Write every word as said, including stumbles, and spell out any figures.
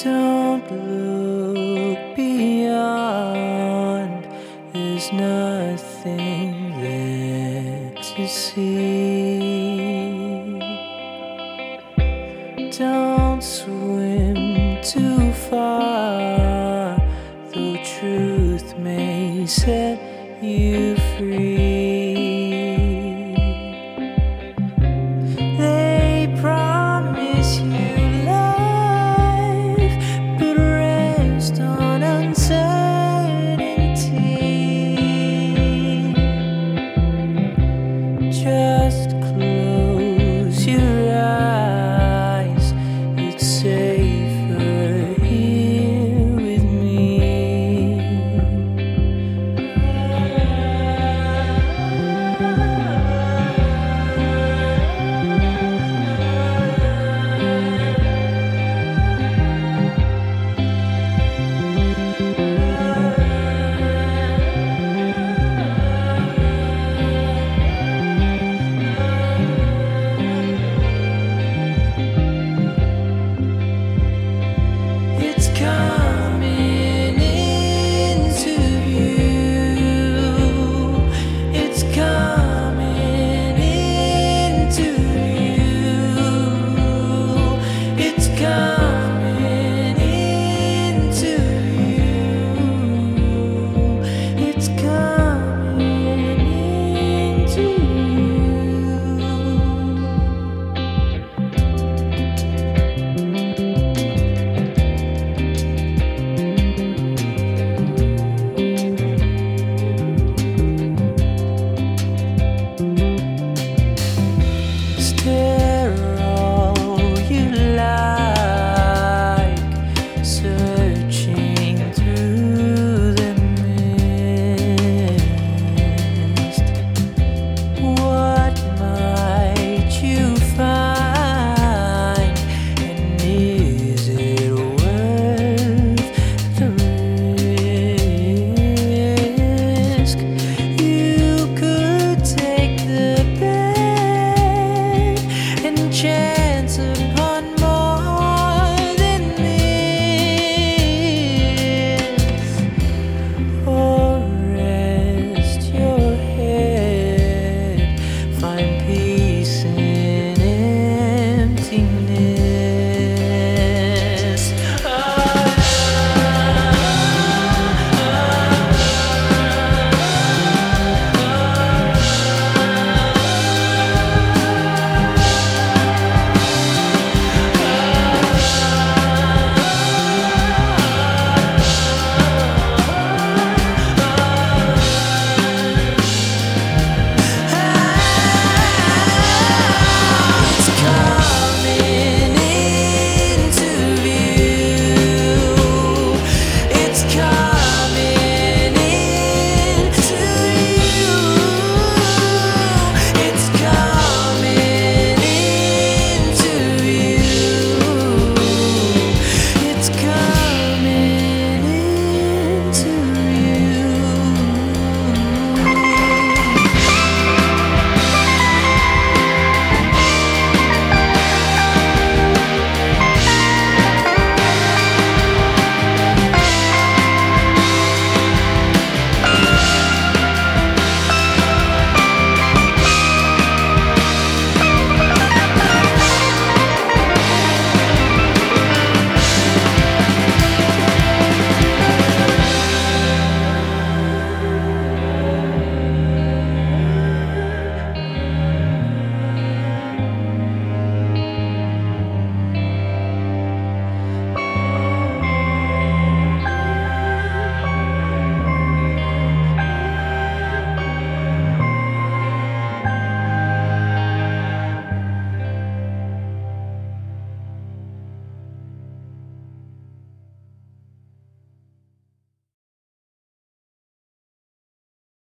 Don't look beyond, there's nothing there to see. Don't swim too far, though truth may set you free. They promise you life, but rest on uncertainty. Just close your eyes, it's safer here with me. It's coming into view. It's coming into view. It's coming into view. It's coming into Stare all you like, surrender.